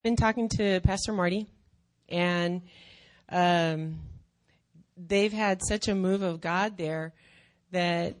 Been talking to Pastor Marty, and they've had such a move of God there that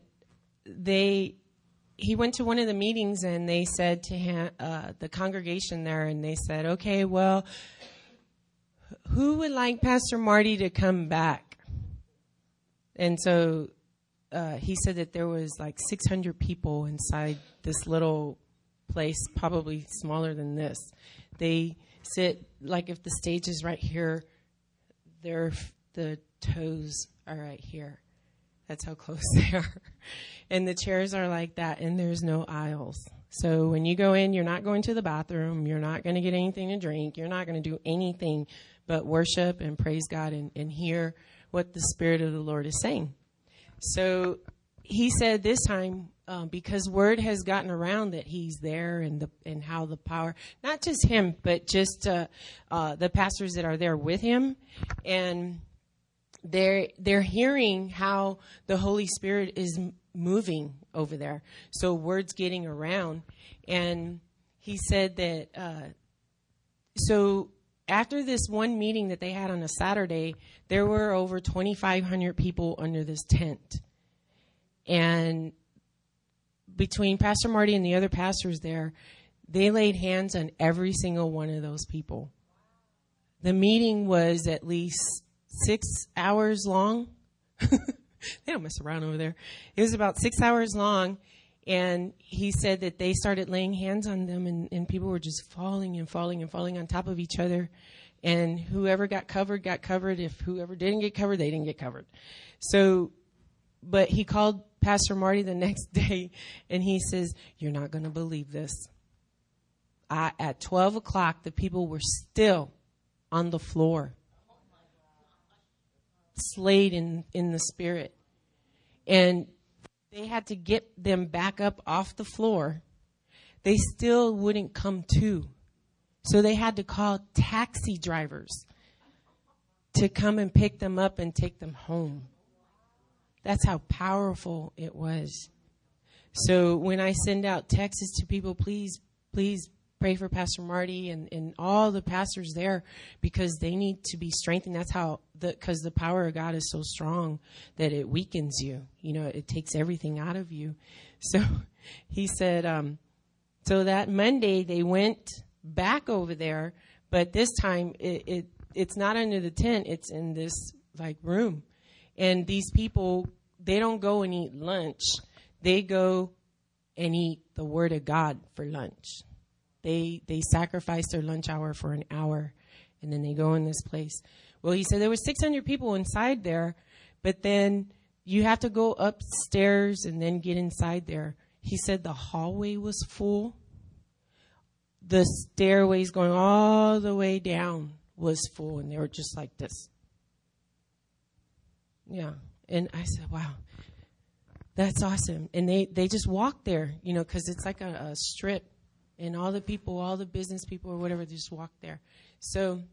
he went to one of the meetings, and they said to him, the congregation there, and they said, okay, well, who would like Pastor Marty to come back? And so he said that there was like 600 people inside this little place, probably smaller than this. They sit, like if the stage is right here, the toes are right here. That's how close they are. And the chairs are like that, and there's no aisles. So when you go in, you're not going to the bathroom. You're not going to get anything to drink. You're not going to do anything but worship and praise God and hear what the Spirit of the Lord is saying. So he said this time, because word has gotten around that he's there and how the power, not just him, but just the pastors that are there with him, and they're hearing how the Holy Spirit is moving over there. So word's getting around, and he said that so after this one meeting that they had on a Saturday, there were over 2,500 people under this tent. And between Pastor Marty and the other pastors there, they laid hands on every single one of those people. The meeting was at least 6 hours long. They don't mess around over there. It was about 6 hours long. And he said that they started laying hands on them, and people were just falling and falling and falling on top of each other. And whoever got covered, got covered. If whoever didn't get covered, they didn't get covered. So, but he called Pastor Marty the next day, and he says, you're not going to believe this. At 12 o'clock, the people were still on the floor, slayed in the spirit. And they had to get them back up off the floor. They still wouldn't come to. So they had to call taxi drivers to come and pick them up and take them home. That's how powerful it was. So when I send out texts to people, please pray for Pastor Marty and all the pastors there, because they need to be strengthened. That's how, because the power of God is so strong that it weakens you. You know, it takes everything out of you. So he said, so that Monday they went back over there, but this time it's not under the tent. It's in this like room. And these people, they don't go and eat lunch. They go and eat the Word of God for lunch. They sacrifice their lunch hour for an hour, and then they go in this place. Well, he said there were 600 people inside there, but then you have to go upstairs and then get inside there. He said the hallway was full. The stairways going all the way down was full, and they were just like this. Yeah. And I said, wow, that's awesome. And they just walk there, you know, because it's like a strip. And all the people, all the business people or whatever, they just walk there. So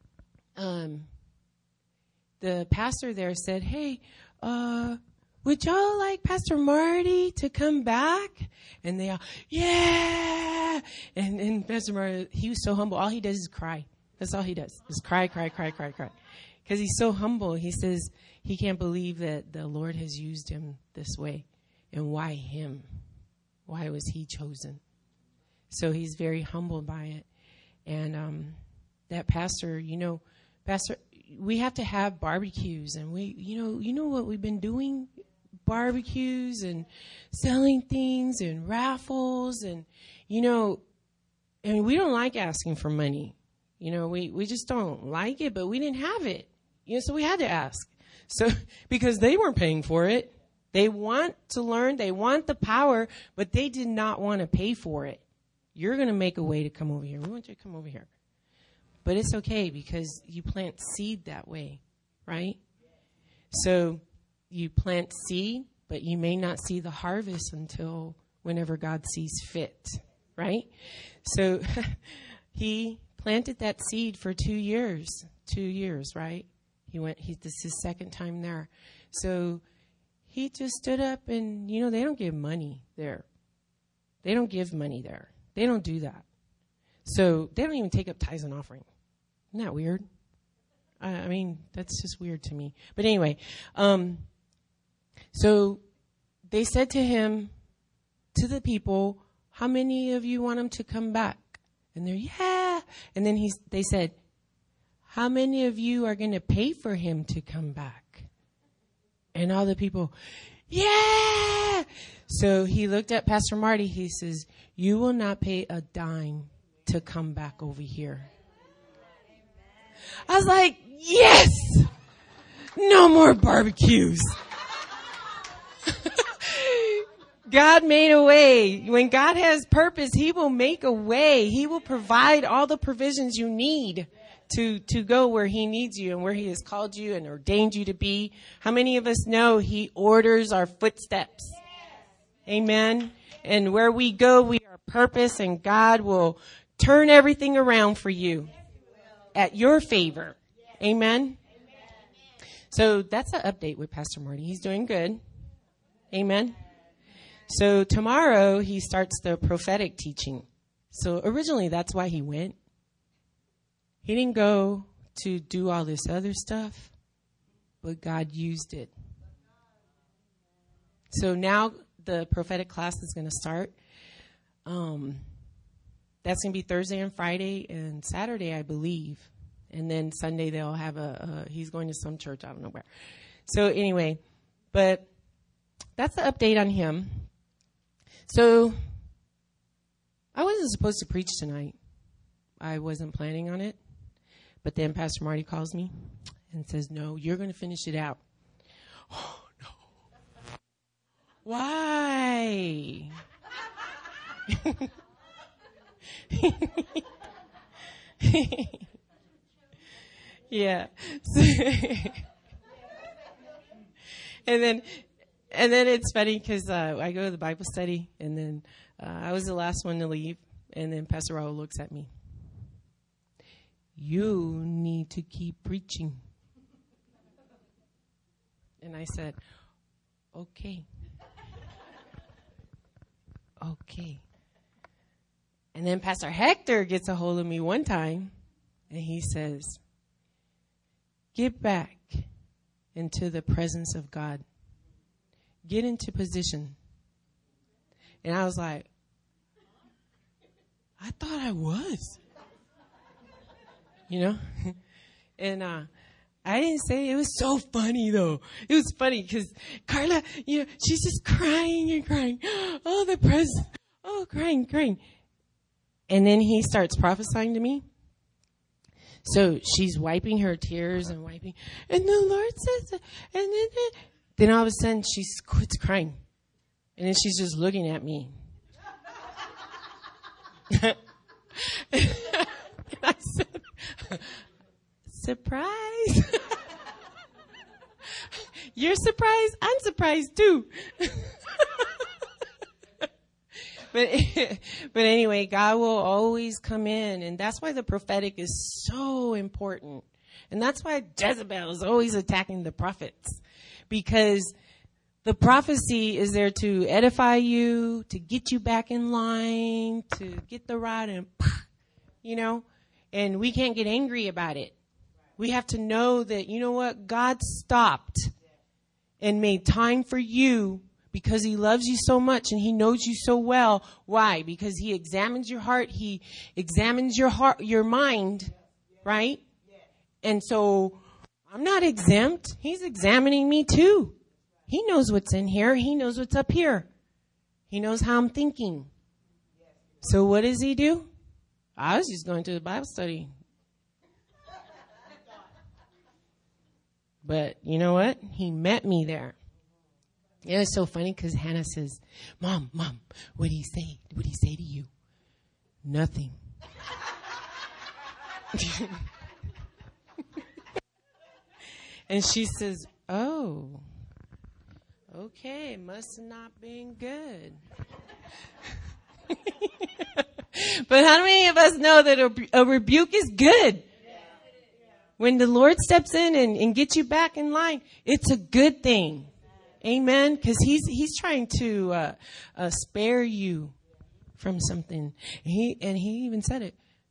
the pastor there said, hey, would y'all like Pastor Marty to come back? And they all, yeah. And Pastor Marty, he was so humble. All he does is cry. That's all he does, is cry. Because he's so humble. He says he can't believe that the Lord has used him this way. And why him? Why was he chosen? So he's very humbled by it. And that pastor, you know, we have to have barbecues. And we, you know what we've been doing? Barbecues and selling things and raffles. And, you know, and we don't like asking for money. You know, we just don't like it, but we didn't have it. You know, so we had to ask. So, because they weren't paying for it. They want to learn. They want the power, but they did not want to pay for it. You're going to make a way to come over here. We want you to come over here. But it's okay because you plant seed that way, right? So you plant seed, but you may not see the harvest until whenever God sees fit, right? So he planted that seed for 2 years, right? This is his second time there. So he just stood up and, you know, they don't give money there. They don't give money there. They don't do that. So they don't even take up tithes and offering. Isn't that weird? I mean, that's just weird to me. But anyway, so they said to him, to the people, how many of you want him to come back? And they're, yeah. And then they said, how many of you are going to pay for him to come back? And all the people, yeah. So he looked at Pastor Marty. He says, you will not pay a dime to come back over here. I was like, yes, no more barbecues. God made a way. When God has purpose, he will make a way. He will provide all the provisions you need to go where he needs you and where he has called you and ordained you to be. How many of us know he orders our footsteps? Amen. And where we go, we are purpose, and God will turn everything around for you at your favor. Amen. So that's an update with Pastor Marty. He's doing good. Amen. So tomorrow he starts the prophetic teaching. So originally that's why he went. He didn't go to do all this other stuff, but God used it. So now the prophetic class is going to start. That's going to be Thursday and Friday and Saturday, I believe. And then Sunday they'll have he's going to some church, I don't know where. So anyway, but that's the update on him. So I wasn't supposed to preach tonight. I wasn't planning on it. But then Pastor Marty calls me and says, no, you're going to finish it out. Oh, no. Why? Yeah. And then it's funny because I go to the Bible study, and then I was the last one to leave, and then Pastor Raul looks at me. You need to keep preaching. And I said, okay. Okay. And then Pastor Hector gets a hold of me one time, and he says, get back into the presence of God. Get into position. And I was like, I thought I was. You know? And I didn't say it. Was so funny, though. It was funny because Carla, you know, she's just crying and crying. Oh, the presence. Oh, crying. And then he starts prophesying to me. So she's wiping her tears and wiping. And the Lord says, and then all of a sudden she quits crying. And then she's just looking at me. And I said, surprise. You're surprised? I'm surprised too. But anyway, God will always come in. And that's why the prophetic is so important. And that's why Jezebel is always attacking the prophets. Because the prophecy is there to edify you, to get you back in line, to get the rod and, you know, and we can't get angry about it. We have to know that, you know what, God stopped and made time for you because he loves you so much and he knows you so well. Why? Because he examines your heart. He examines your mind, right? And so I'm not exempt. He's examining me too. He knows what's in here. He knows what's up here. He knows how I'm thinking. So what does he do? I was just going to the Bible study. But you know what? He met me there. It was so funny because Hannah says, Mom, what did he say? What did he say to you? Nothing. And she says, oh, okay, it must have not been good. But how many of us know that a rebuke is good? When the Lord steps in and gets you back in line, it's a good thing. Amen. Because he's trying to spare you from something. And he even said it.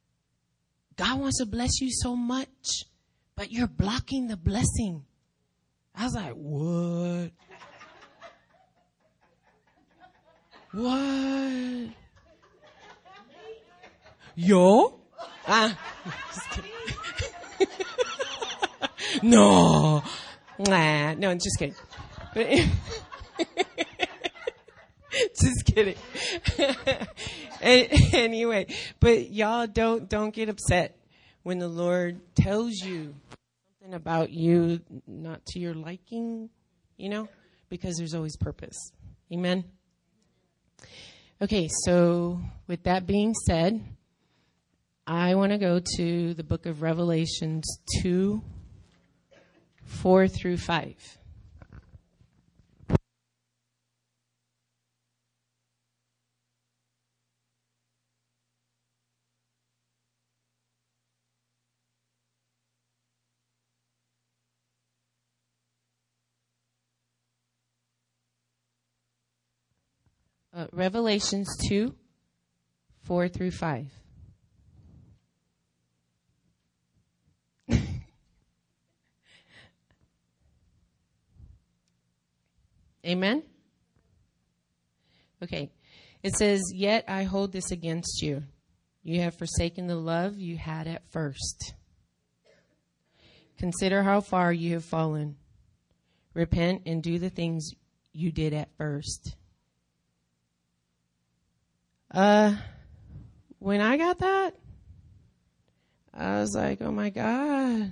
God wants to bless you so much, but you're blocking the blessing. I was like, what? What? Yo? Just kidding. No. Nah, no, I'm just kidding. But just kidding. Anyway, but y'all don't get upset when the Lord tells you something about you not to your liking, because there's always purpose. Amen. Okay, so with that being said, I want to go to the book of Revelations 2, 4 through 5. Revelations 2, 4 through 5. Amen? Okay. It says, "Yet I hold this against you. You have forsaken the love you had at first. Consider how far you have fallen. Repent and do the things you did at first." When I got that, I was like, oh my God.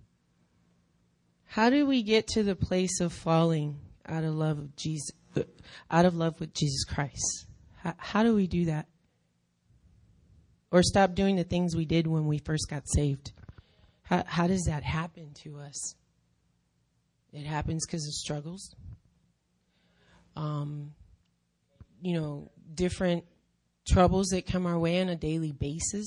How do we get to the place of falling out of love with Jesus Christ? How do we do that? Or stop doing the things we did when we first got saved? How does that happen to us? It happens because of struggles. Different troubles that come our way on a daily basis.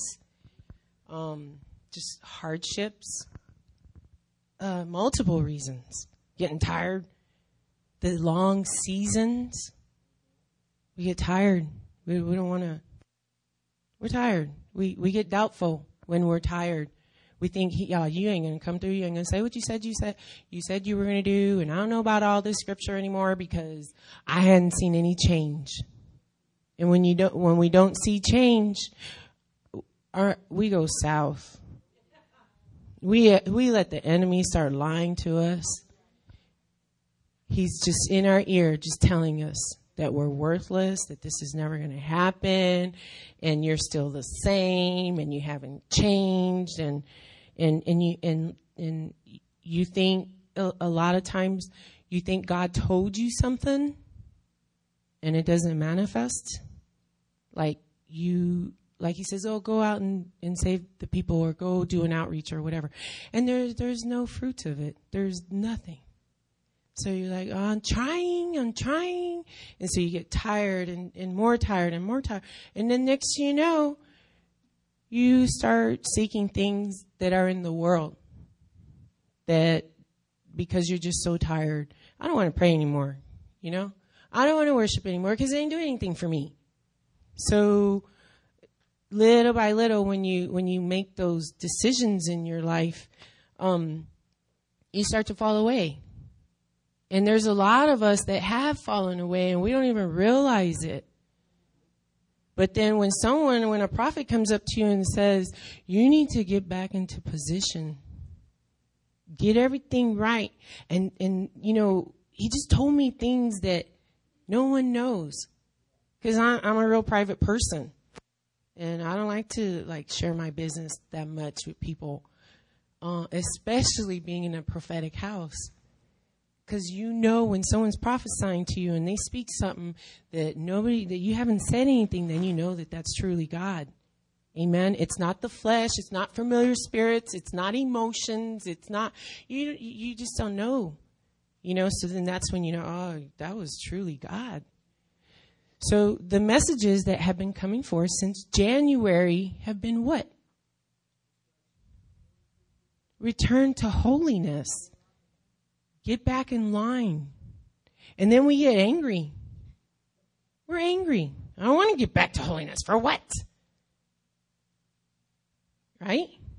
Just hardships. Multiple reasons. Getting tired. The long seasons. We get tired. We don't want to. We're tired. We get doubtful when we're tired. We think, you ain't going to come through. You ain't going to say what you said you were going to do. And I don't know about all this scripture anymore because I hadn't seen any change. And when we don't see change, we go south. We let the enemy start lying to us. He's just in our ear, just telling us that we're worthless, that this is never going to happen, and you're still the same, and you haven't changed, and you think a lot of times you think God told you something, and it doesn't manifest. Like he says, oh, go out and save the people, or go do an outreach or whatever, and there's no fruit of it. There's nothing. So you're like, oh, I'm trying. And so you get tired and more tired and more tired. And then next you know, you start seeking things that are in the world. That because you're just so tired, I don't want to pray anymore, I don't want to worship anymore because it ain't doing anything for me. So little by little, when you make those decisions in your life, you start to fall away. And there's a lot of us that have fallen away and we don't even realize it. But then when a prophet comes up to you and says, you need to get back into position, get everything right. And he just told me things that no one knows, because I'm a real private person. And I don't like to share my business that much with people, especially being in a prophetic house. Because when someone's prophesying to you and they speak something that you haven't said anything, then you know that that's truly God. Amen. It's not the flesh. It's not familiar spirits. It's not emotions. It's not, you just don't know, so then that's when that was truly God. So the messages that have been coming forth since January have been what? Return to holiness. Get back in line. And then we get angry. We're angry. I don't want to get back to holiness. For what? Right?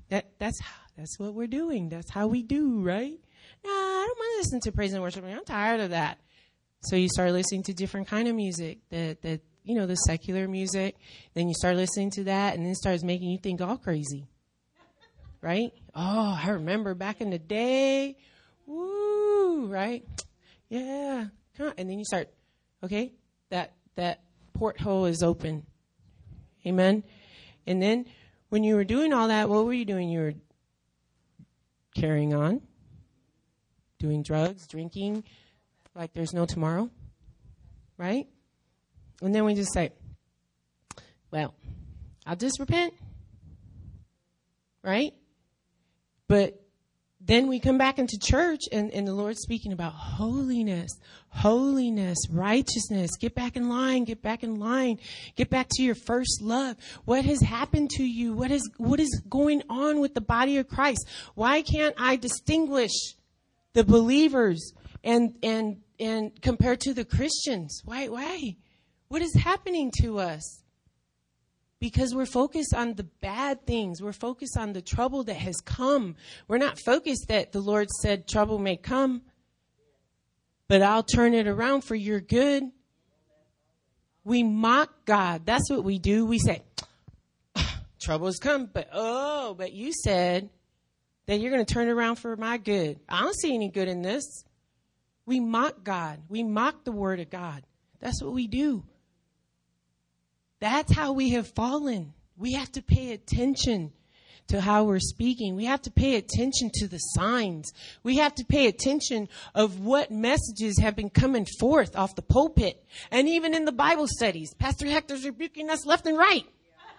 That's what we're doing. That's how we do, right? No, I don't want to listen to praise and worship. I'm tired of that. So you start listening to different kind of music, that the secular music. Then you start listening to that, and then it starts making you think all crazy, right? Oh, I remember back in the day. Woo, right? Yeah. Come on. And then you start, okay, that porthole is open. Amen. And then when you were doing all that, what were you doing? You were carrying on, doing drugs, drinking, like there's no tomorrow, right? And then we just say, well, I'll just repent, right? But then we come back into church and the Lord's speaking about holiness, righteousness. Get back in line, get back to your first love. What has happened to you? What is going on with the body of Christ? Why can't I distinguish the believers and compared to the Christians? Why? What is happening to us? Because we're focused on the bad things. We're focused on the trouble that has come. We're not focused that the Lord said trouble may come, but I'll turn it around for your good. We mock God. That's what we do. We say, trouble has come, but you said that you're going to turn it around for my good. I don't see any good in this. We mock God. We mock the word of God. That's what we do. That's how we have fallen. We have to pay attention to how we're speaking. We have to pay attention to the signs. We have to pay attention of what messages have been coming forth off the pulpit. And even in the Bible studies, Pastor Hector's rebuking us left and right.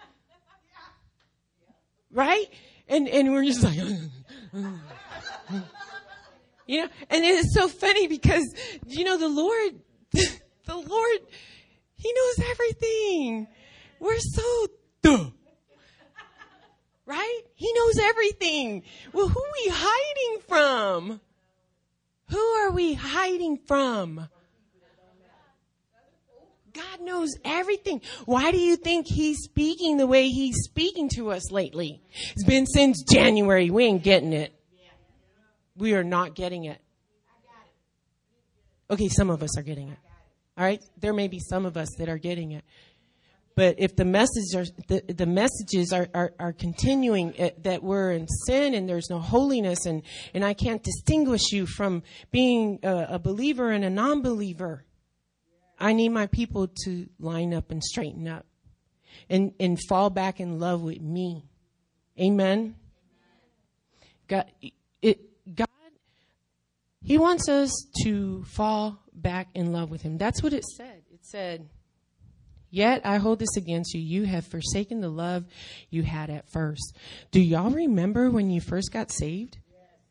Right? And we're just like, and it's so funny because, the Lord, He knows everything. We're so right? He knows everything. Well, who are we hiding from? Who are we hiding from? God knows everything. Why do you think He's speaking the way He's speaking to us lately? It's been since January. We ain't getting it. We are not getting it. Okay, some of us are getting it. All right, there may be some of us that are getting it, but if the messages are continuing that we're in sin and there's no holiness and I can't distinguish you from being a believer and a non-believer, I need my people to line up and straighten up and fall back in love with me. Amen. God, He wants us to fall back in love with Him. That's what it said. It said, yet I hold this against you. You have forsaken the love you had at first. Do y'all remember when you first got saved?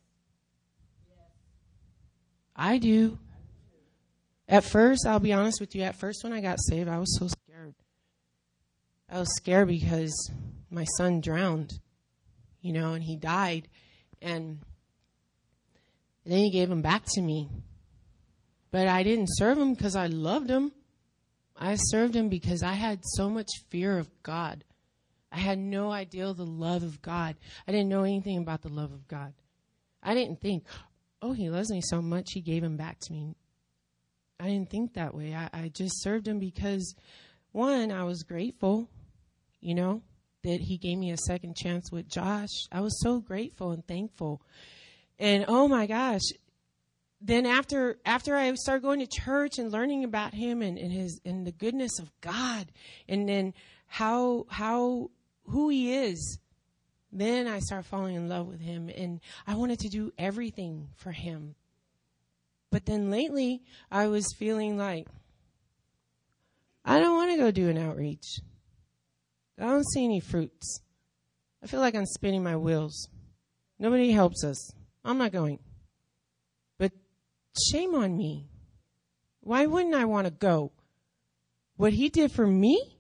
I do. At first, I'll be honest with you, at first when I got saved, I was so scared. I was scared because my son drowned, and he died. And then He gave him back to me. But I didn't serve Him because I loved Him. I served Him because I had so much fear of God. I had no idea the love of God. I didn't know anything about the love of God. I didn't think, He loves me so much, He gave Him back to me. I didn't think that way. I just served Him because, one, I was grateful, that He gave me a second chance with Josh. I was so grateful and thankful. And oh my gosh, then after I started going to church and learning about Him and the goodness of God, and then who He is, then I started falling in love with Him, and I wanted to do everything for Him. But then lately, I was feeling like I don't want to go do an outreach. I don't see any fruits. I feel like I'm spinning my wheels. Nobody helps us. I'm not going. But shame on me. Why wouldn't I want to go? What He did for me,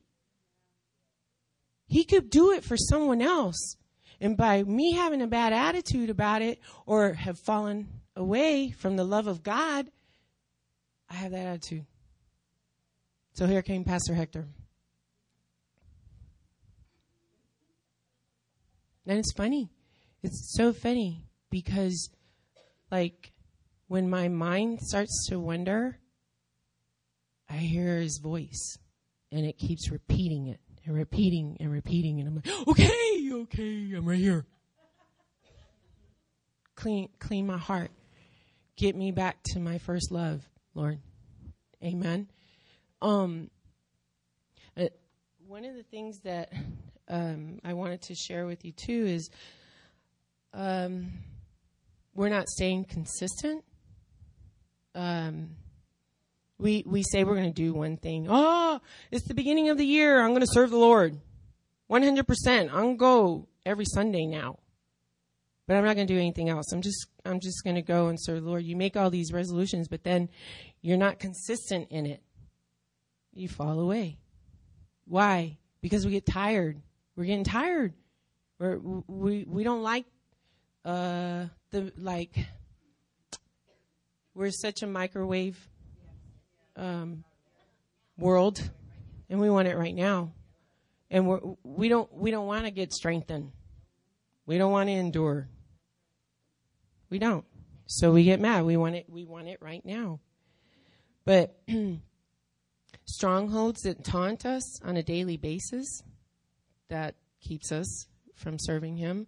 He could do it for someone else. And by me having a bad attitude about it or have fallen away from the love of God, I have that attitude. So here came Pastor Hector. And it's funny It's so funny because, like, when my mind starts to wander, I hear his voice, and it keeps repeating it and repeating and repeating. And I'm like, okay, I'm right here. Clean my heart. Get me back to my first love, Lord. Amen. One of the things that I wanted to share with you too is we're not staying consistent. We say we're going to do one thing. Oh, it's the beginning of the year. I'm going to serve the Lord 100%. I'm going to go every Sunday now, but I'm not going to do anything else. I'm just going to go and serve the Lord. You make all these resolutions, but then you're not consistent in it. You fall away. Why? Because we get tired. We're getting tired. We don't like we're such a microwave world, and we want it right now. And we don't want to get strengthened. We don't want to endure. We don't. So we get mad. We want it right now. But strongholds that taunt us on a daily basis, that keeps us from serving him.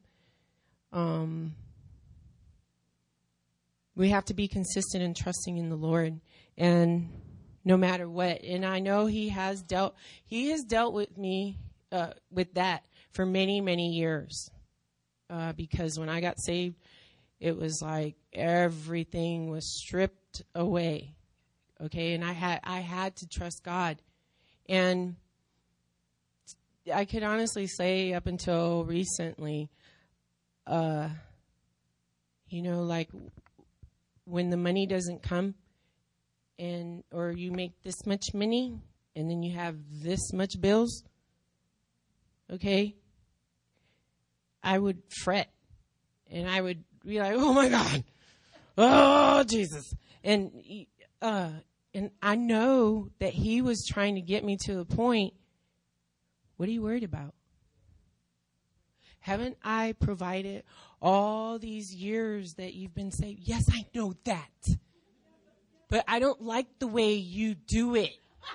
We have to be consistent in trusting in the Lord, and no matter what. And I know he has dealt with me with that for many, many years. Because when I got saved, it was like everything was stripped away. Okay, and I had to trust God. And I could honestly say up until recently, like when the money doesn't come, or you make this much money and then you have this much bills, okay, I would fret, and I would be like, oh my God, oh Jesus. And I know that he was trying to get me to the point, what are you worried about? Haven't I provided all these years that you've been saved? Yes, I know that. But I don't like the way you do it.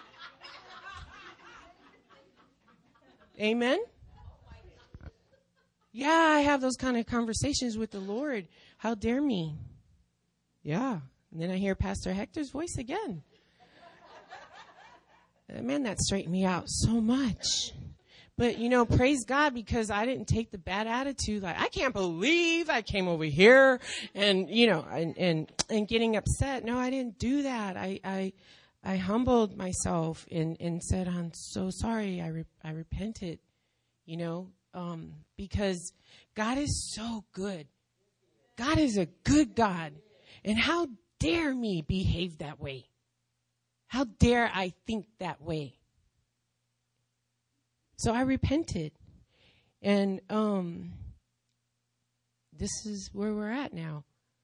Amen? Yeah, I have those kind of conversations with the Lord. How dare me? Yeah. And then I hear Pastor Hector's voice again. Man, that straightened me out so much. But, praise God, because I didn't take the bad attitude. Like, I can't believe I came over here and, and getting upset. No, I didn't do that. I humbled myself and said, I'm so sorry. I repented, because God is so good. God is a good God. And how dare me behave that way? How dare I think that way? So I repented, and this is where we're at now.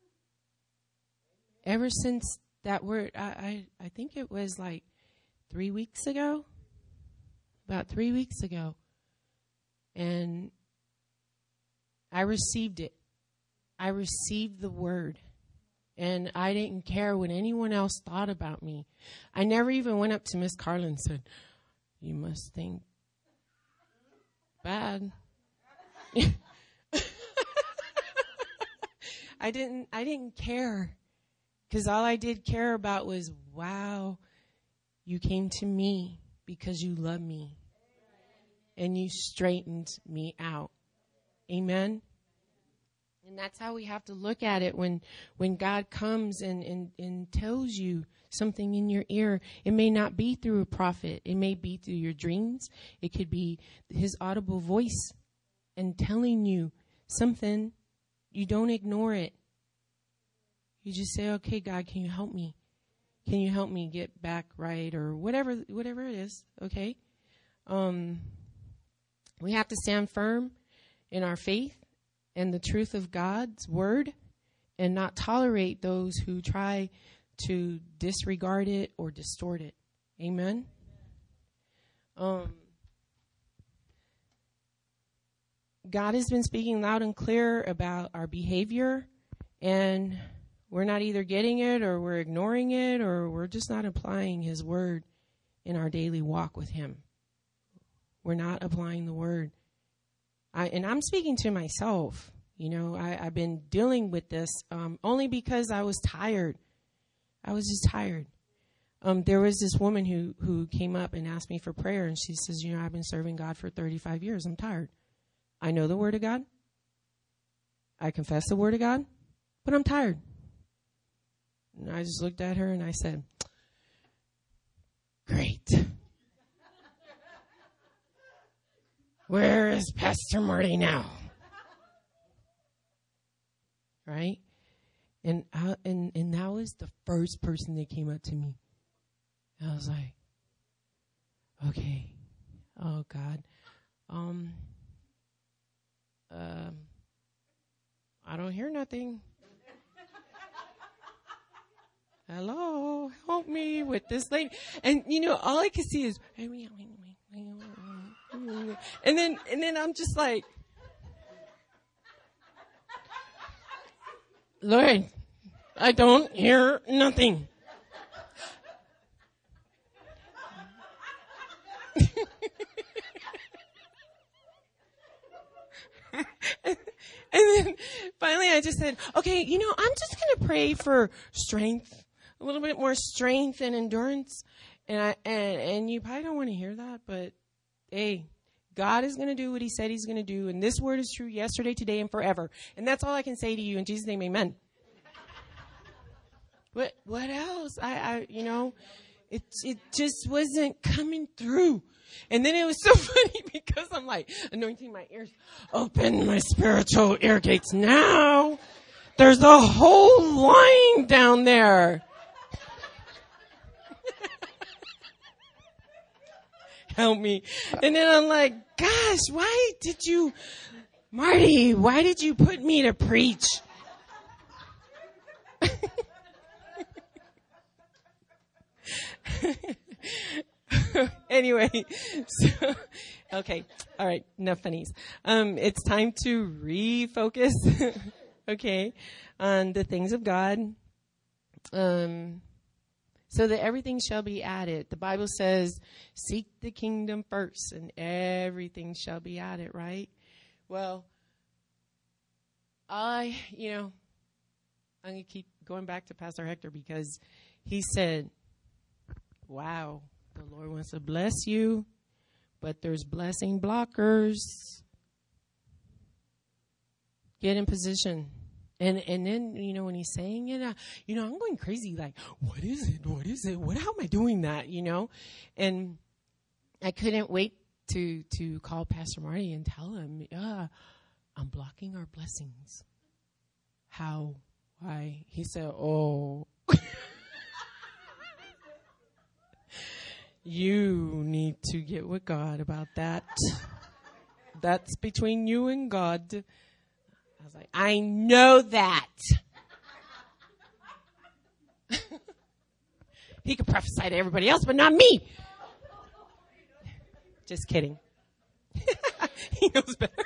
Ever since that word, I think it was like 3 weeks ago, about 3 weeks ago, and I received it. I received the word, and I didn't care what anyone else thought about me. I never even went up to Miss Carla and said, you must think bad. I didn't care, because all I did care about was, wow, you came to me because you love me and you straightened me out. Amen. And that's how we have to look at it when God comes and tells you something in your ear. It may not be through a prophet. It may be through your dreams. It could be his audible voice and telling you something. You don't ignore it. You just say, okay, God, can you help me? Can you help me get back right, or whatever it is, okay? We have to stand firm in our faith and the truth of God's word, and not tolerate those who try to disregard it or distort it. Amen. God has been speaking loud and clear about our behavior, and we're not either getting it or we're ignoring it or we're just not applying his word in our daily walk with him. We're not applying the word. And I'm speaking to myself. I've been dealing with this only because I was tired. I was just tired. There was this woman who came up and asked me for prayer, and she says, I've been serving God for 35 years. I'm tired. I know the word of God. I confess the word of God, but I'm tired. And I just looked at her and I said, great. Where is Pastor Marty now? Right? And that was the first person that came up to me. I was like, okay, oh God, I don't hear nothing. Hello, help me with this lady. And all I can see is, and then I'm just like, Lord, I don't hear nothing. And then finally I just said, okay, I'm just going to pray for strength, a little bit more strength and endurance. And you probably don't want to hear that, but hey, God is going to do what he said he's going to do. And this word is true yesterday, today, and forever. And that's all I can say to you in Jesus' name, amen. What else? It just wasn't coming through. And then it was so funny because I'm like anointing my ears. Open my spiritual ear gates now. There's a whole line down there. Help me. And then I'm like, gosh, Marty, why did you put me to preach? Anyway, so, okay. All right. Enough funnies. It's time to refocus, okay, on the things of God. So that everything shall be added. The Bible says, seek the kingdom first and everything shall be added, right? Well, I'm going to keep going back to Pastor Hector because he said, wow, the Lord wants to bless you, but there's blessing blockers. Get in position. And then, when he's saying it, I'm going crazy. Like, what is it? What is it? How am I doing that? And I couldn't wait to call Pastor Marty and tell him, I'm blocking our blessings. How? Why? He said, oh, you need to get with God about that. That's between you and God. I was like, I know that. He could prophesy to everybody else, but not me. Just kidding. He knows better.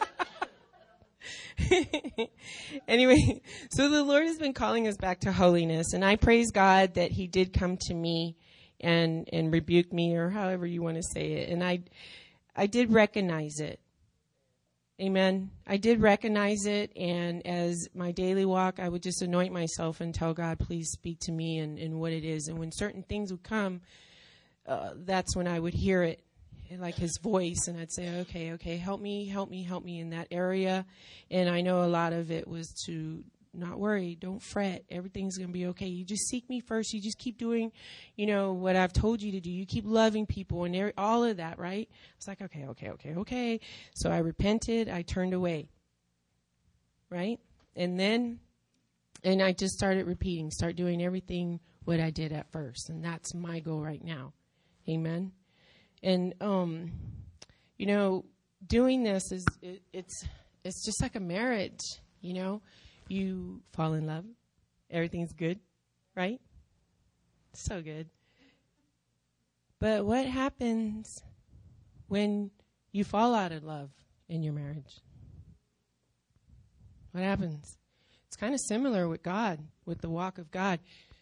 Anyway, so the Lord has been calling us back to holiness, and I praise God that he did come to me and rebuke me, or however you want to say it. And I did recognize it. Amen. I did recognize it, and as my daily walk, I would just anoint myself and tell God, please speak to me and what it is. And when certain things would come, that's when I would hear it, like his voice, and I'd say, okay, help me in that area. And I know a lot of it was to not worry, don't fret, everything's going to be okay. You just seek me first. You just keep doing, what I've told you to do. You keep loving people and all of that, right? It's like, okay. So I repented. I turned away, right? And I just started repeating, start doing everything what I did at first. And that's my goal right now. Amen. And, doing this it's just like a marriage, You fall in love. Everything's good, right? So good. But what happens when you fall out of love in your marriage? What happens? It's kind of similar with God, with the walk of God.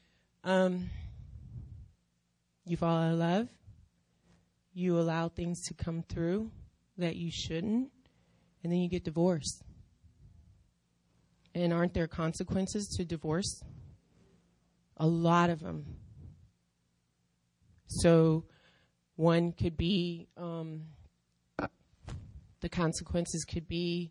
You fall out of love. You allow things to come through that you shouldn't, and then you get divorced. And aren't there consequences to divorce? A lot of them. So one could be, the consequences could be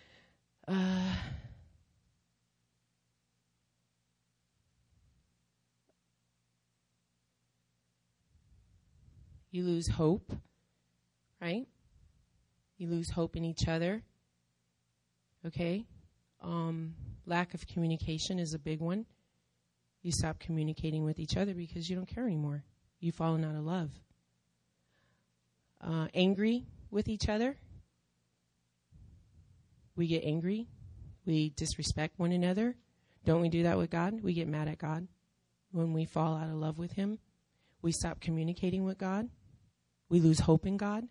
you lose hope, right? You lose hope in each other. Okay? Lack of communication is a big one. You stop communicating with each other because you don't care anymore. You've fallen out of love. Angry with each other. We get angry. We disrespect one another. Don't we do that with God? We get mad at God when we fall out of love with him. We stop communicating with God. We lose hope in God.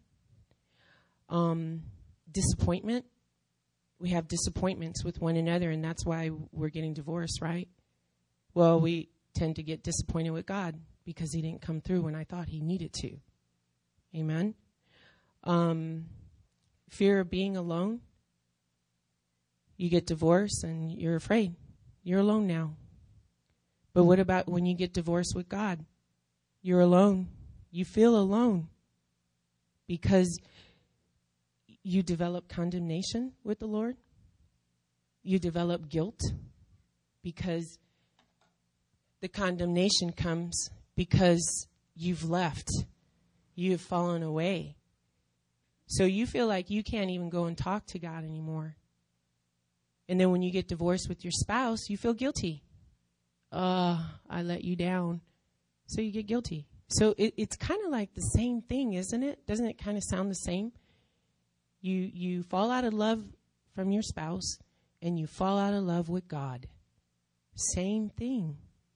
Disappointment. We have disappointments with one another, and that's why we're getting divorced, right? Well, we tend to get disappointed with God because he didn't come through when I thought he needed to. Amen? Fear of being alone. You get divorced and you're afraid. You're alone now. But what about when you get divorced with God? You're alone. You feel alone because you develop condemnation with the Lord. You develop guilt because the condemnation comes because you've left. You've fallen away. So you feel like you can't even go and talk to God anymore. And then when you get divorced with your spouse, you feel guilty. I let you down. So you get guilty. So it's kind of like the same thing, isn't it? Doesn't it kind of sound the same? You fall out of love from your spouse, and you fall out of love with God. Same thing.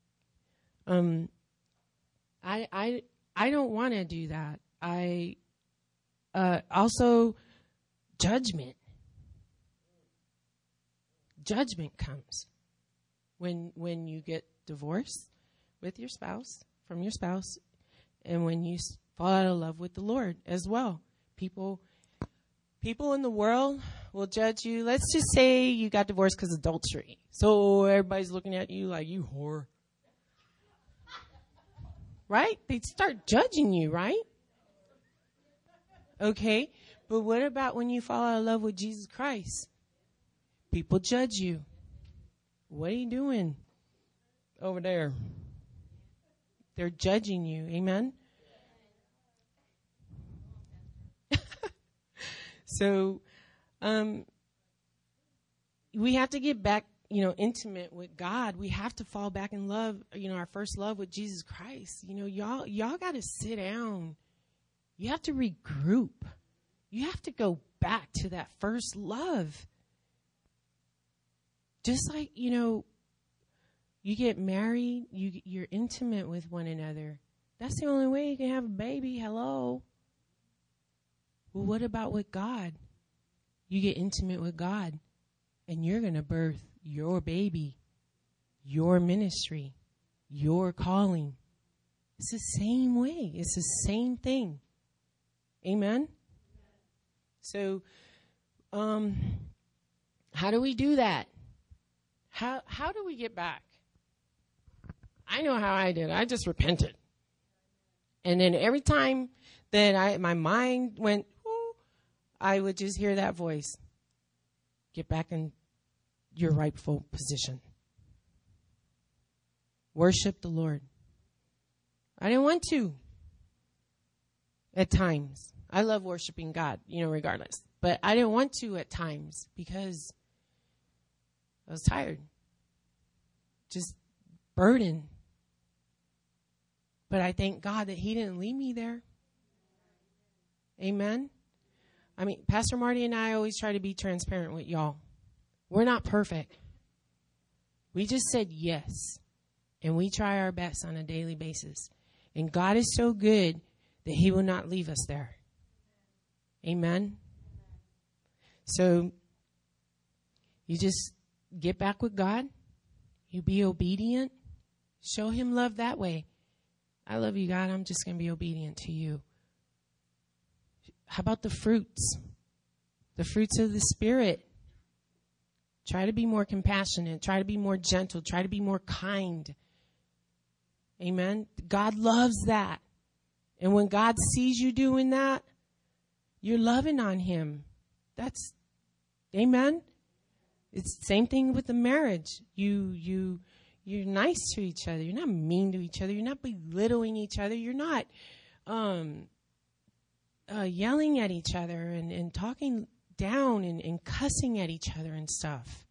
I don't want to do that. Also judgment. Judgment comes when you get divorced with your spouse, from your spouse, and when you fall out of love with the Lord as well. People in the world will judge you. Let's just say you got divorced because of adultery. So everybody's looking at you like, you whore. Right? They start judging you, right? Okay. But what about when you fall out of love with Jesus Christ? People judge you. What are you doing over there? They're judging you. Amen? So, we have to get back, intimate with God. We have to fall back in love, our first love with Jesus Christ. Y'all got to sit down. You have to regroup. You have to go back to that first love. Just like, you get married, you're intimate with one another. That's the only way you can have a baby. Hello. Well, what about with God? You get intimate with God, and you're going to birth your baby, your ministry, your calling. It's the same way. It's the same thing. Amen? So, how do we do that? How do we get back? I know how I did. I just repented. And then every time that my mind went, I would just hear that voice. Get back in your rightful position. Worship the Lord. I didn't want to. At times. I love worshiping God, regardless. But I didn't want to at times because I was tired. Just burdened. But I thank God that he didn't leave me there. Amen. I mean, Pastor Marty and I always try to be transparent with y'all. We're not perfect. We just said yes. And we try our best on a daily basis. And God is so good that he will not leave us there. Amen. So You just get back with God. You be obedient. Show him love that way. I love you, God. I'm just going to be obedient to you. How about the fruits? The fruits of the Spirit. Try to be more compassionate. Try to be more gentle. Try to be more kind. Amen. God loves that. And when God sees you doing that, you're loving on him. That's, amen. It's the same thing with the marriage. You're nice to each other. You're not mean to each other. You're not belittling each other. You're not yelling at each other and talking down and cussing at each other and stuff.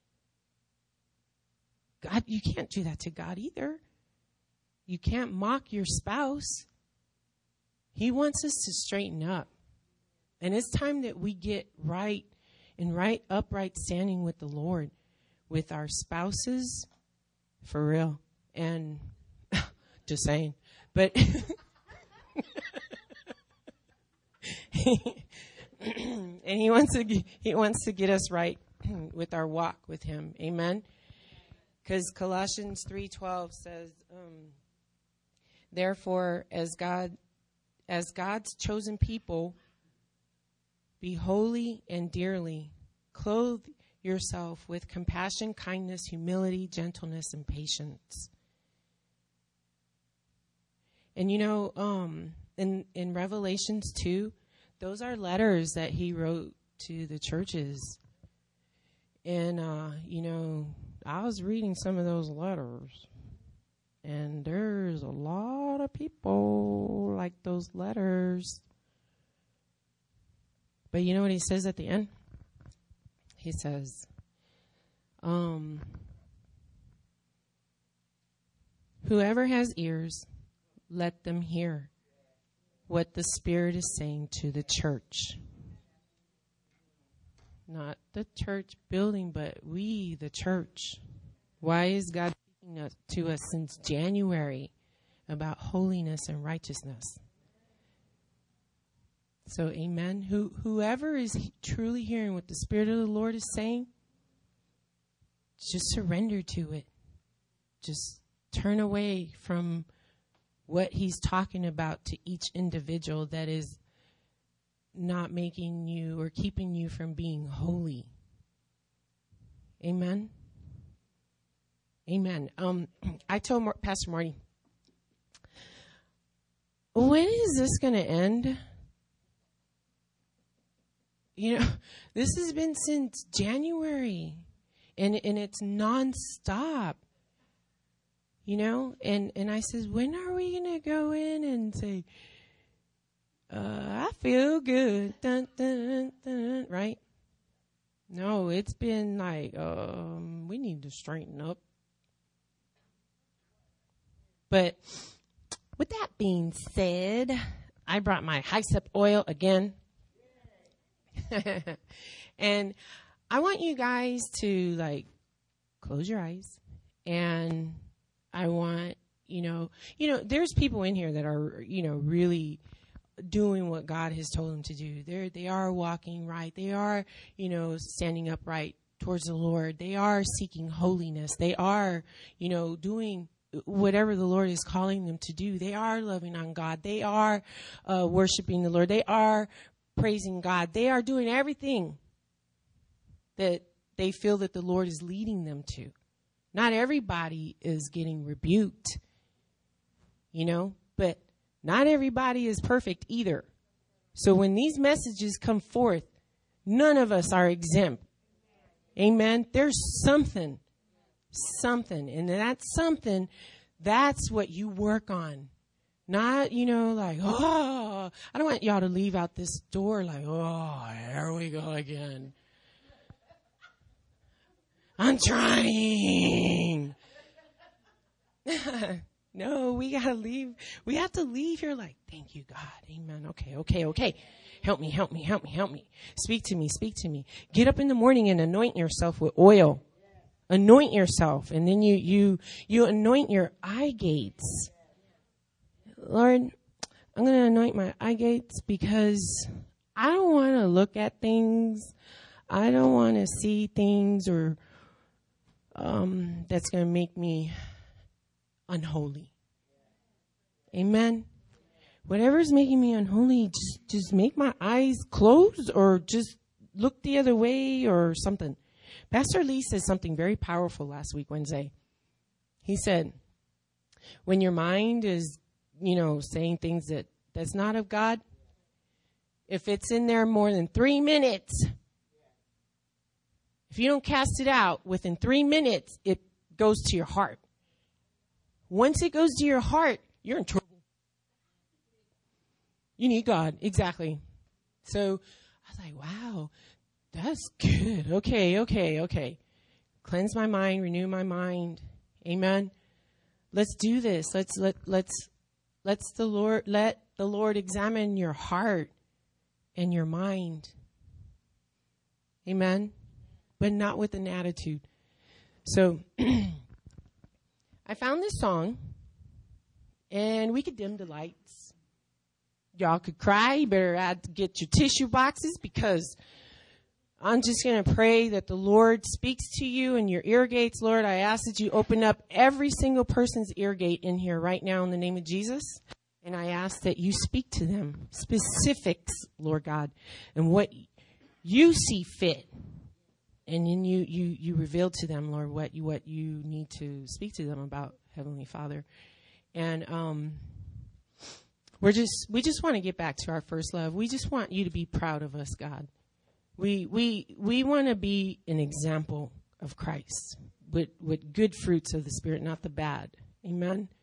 God, you can't do that to God either. You can't mock your spouse. He wants us to straighten up. And it's time that we get right in upright standing with the Lord, with our spouses, for real. And just saying. But and he wants to get us right with our walk with him. Amen. Because Colossians 3:12 says, therefore, as God's chosen people, be holy and dearly. Clothe yourself with compassion, kindness, humility, gentleness, and patience. And in Revelations 2, those are letters that he wrote to the churches. And, I was reading some of those letters. And there's a lot of people like those letters. But you know what he says at the end? He says, whoever has ears, let them hear what the Spirit is saying to the church. Not the church building, but we, the church. Why is God speaking to us since January about holiness and righteousness? So, amen. Whoever is truly hearing what the Spirit of the Lord is saying, just surrender to it. Just turn away from what he's talking about to each individual that is not making you or keeping you from being holy. Amen. Amen. I told Pastor Marty, when is this going to end? This has been since January, and it's nonstop. And I says, when are we going to go in and say, I feel good, dun, dun, dun, dun, right? No, it's been like, we need to straighten up. But with that being said, I brought my hyssop oil again. And I want you guys to close your eyes, and I want, there's people in here that are, really doing what God has told them to do. They are walking right. They are, standing upright towards the Lord. They are seeking holiness. They are, doing whatever the Lord is calling them to do. They are loving on God. They are worshiping the Lord. They are praising God. They are doing everything that they feel that the Lord is leading them to. Not everybody is getting rebuked, but not everybody is perfect either. So when these messages come forth, none of us are exempt. Amen. There's something. And that's something, that's what you work on. Not, I don't want y'all to leave out this door here we go again. I'm trying. No, we gotta leave. We have to leave here thank you, God. Amen. Okay. Help me. Speak to me. Get up in the morning and anoint yourself with oil. Anoint yourself. And then you anoint your eye gates. Lord, I'm going to anoint my eye gates because I don't want to look at things I don't want to see things or that's going to make me unholy. Amen. Whatever's making me unholy, just make my eyes close or just look the other way or something. Pastor Lee said something very powerful last week, Wednesday. He said, when your mind is, saying things that's not of God, if it's in there more than 3 minutes, if you don't cast it out within 3 minutes, it goes to your heart. Once it goes to your heart, you're in trouble. You need God. Exactly. So I was like, wow, that's good. Okay. Cleanse my mind, renew my mind. Amen. Let's do this. Let the Lord examine your heart and your mind. Amen. But not with an attitude. So I found this song, and we could dim the lights. Y'all could cry. You better get your tissue boxes, because I'm just going to pray that the Lord speaks to you in your ear gates. Lord, I ask that you open up every single person's ear gate in here right now in the name of Jesus. And I ask that you speak to them, specifics, Lord God, and what you see fit. And then you reveal to them, Lord, what you need to speak to them about, Heavenly Father. And we just want to get back to our first love. We just want you to be proud of us, God. We want to be an example of Christ with good fruits of the Spirit, not the bad. Amen.